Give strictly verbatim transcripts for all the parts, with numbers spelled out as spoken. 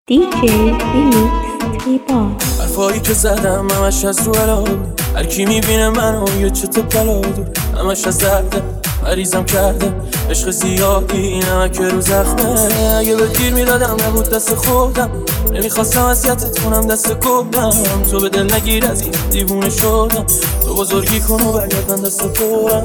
دی جی فیلیکس تریبان. حرفایی که زدم همش از رو علاقه، هر کی میبینه منو یه چت بلادو، همش از درده مریضم کرده عشق زیادی نمک رو زخمه. اگه به دیر میدادم نبود دست خودم، نمیخواستم اذیتت کنم دست گفتم تو به دل نگیر از این دیوونه شدم، تو بزرگی کن و برگرد من دست پرم.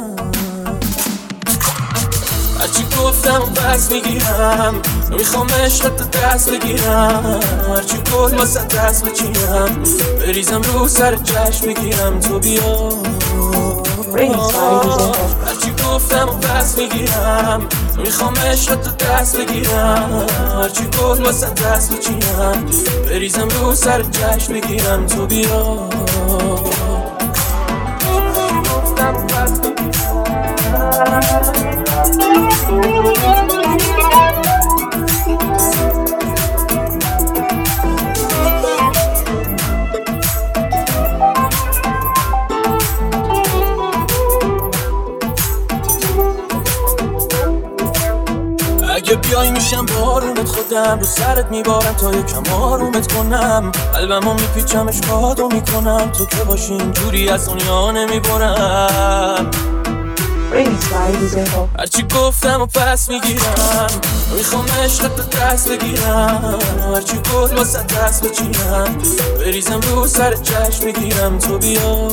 هرچی گفتم و پس میگیرم، نمیخوام عشقت دست بگیرم، هرچی گل واسه دست بچینم بریزم رو سر چشم بگیرم تو بیا. هرچی گفتم و پس میگیرم، نمیخوام عشقت دست بگیرم، هرچی گل واسه دست بچینم بریزم رو سر چشم بگیرم تو بیا. گفتم و پس میگیرم. اگه بیای میشم بارونت، خودم رو سرت میبارم تا یکم آرومت کنم، قلبمو میپیچم اشکاتو میکنم، تو که باشی اینجوری از دنیا نمیبرم. هرچی گفتم و پس میگیرم، میخوام عشقت دست بگیرم، هرچی گل واسه دست بچینم بریزم رو سر چشم بگیرم تو بیا.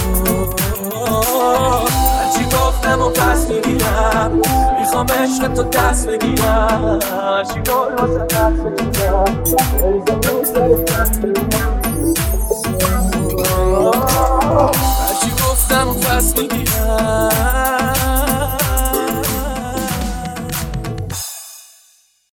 هرچی گفتم و پس میگیرم، میخوام عشقت دست بگیرم، هرچی گل واسه دست بچینم بریزم رو سر چشم بگیرم. هرچی گفتم و پس میگیرم،